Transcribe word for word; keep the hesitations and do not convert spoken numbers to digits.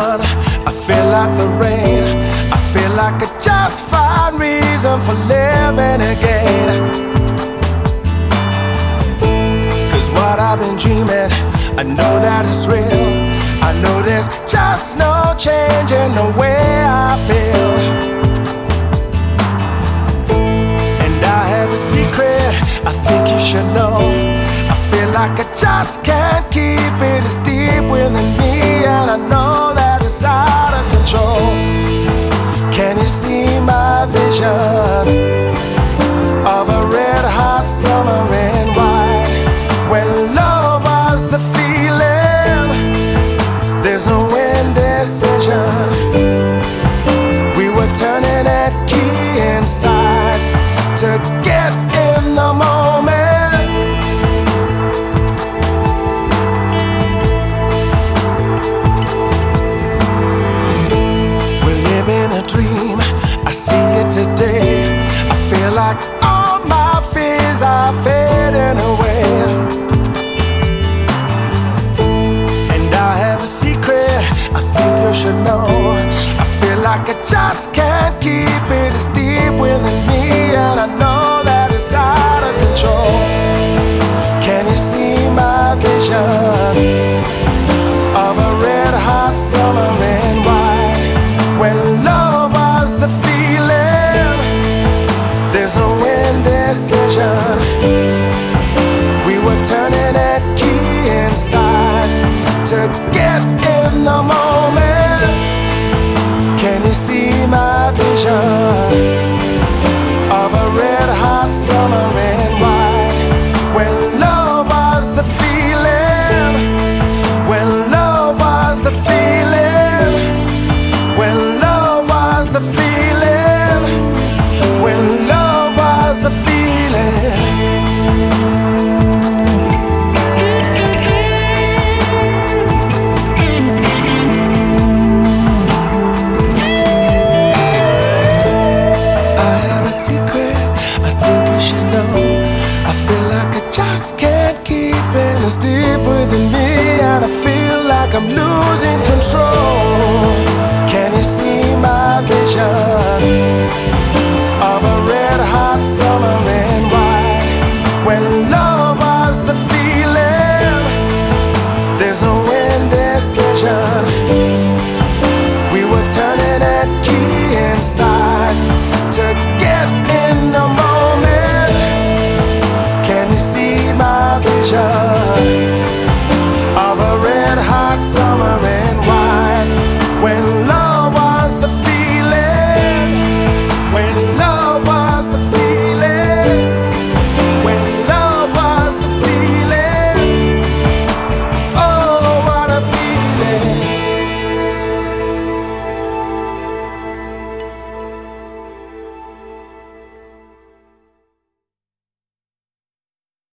sun, I feel like the rain. I feel like I just find reason for living again. Cause what I've been dreaming, I know that it's real. I know there's just no change in the way I feel. And I have a secret I think you should know. I feel like I just can't keep it, it's deep within me, and I know that it's out of control. Can you see my vision of a red hot summer in white, when love was the feeling, there's no indecision. We were turning that key inside to get in the moment. We're living a dream, I see it today. I feel like all my fears are fading away. And I have a secret I think you should know. I feel like I just can't